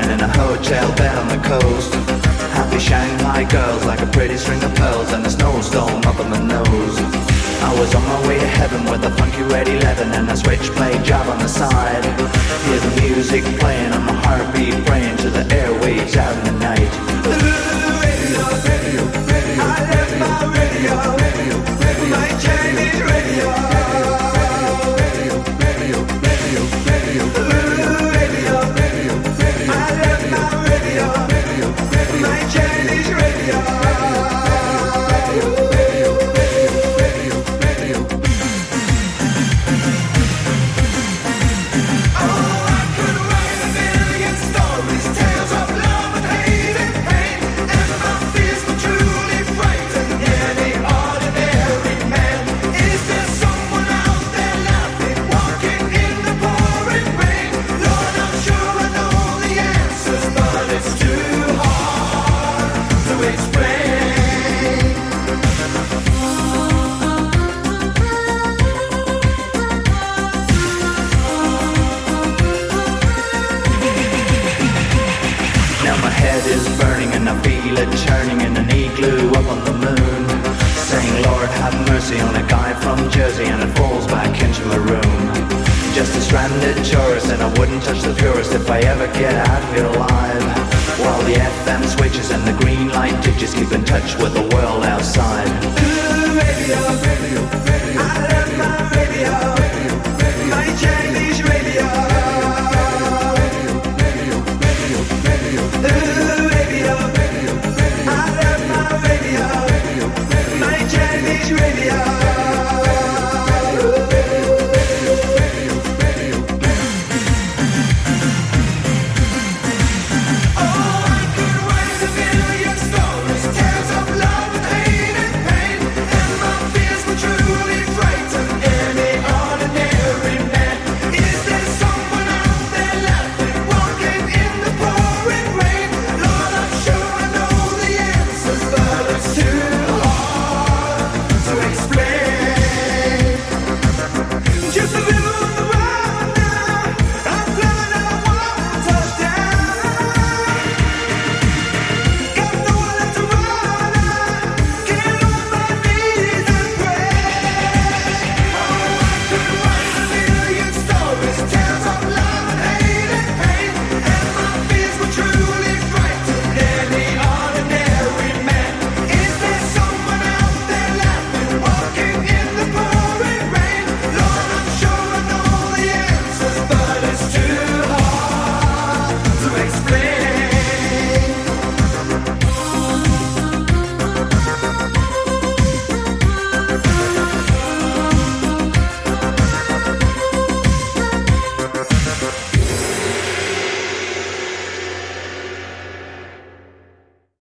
in a hotel bed on the coast. Happy Shanghai girls like a pretty string of pearls, and a snowstorm up on my nose. I was on my way to heaven with a funky red 11 and a switchblade job on the side. Hear the music playing on my heartbeat, praying to the airwaves out in the night. Radio, radio, radio, I left my radio, radio, radio, my Chinese radio. Radio, radio, radio, radio, radio, radio, radio, I left my radio, radio, radio, my Chinese radio. Churning in an igloo up on the moon, saying Lord have mercy on a guy from Jersey, and it falls back into my room. Just a stranded tourist, and I wouldn't touch the purest if I ever get out here alive. While the FM switches and the green light ditches keep in touch with the world outside. Radio, radio, radio, I left my radio.